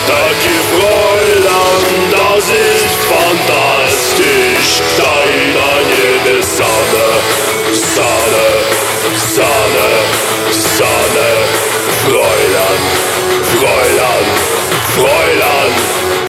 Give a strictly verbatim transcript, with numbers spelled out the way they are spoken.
Danke Fräulein, das ist fantastisch. Deine jede Sahne, Sahne, Sahne, Sahne. Fräulein, Fräulein, Fräulein.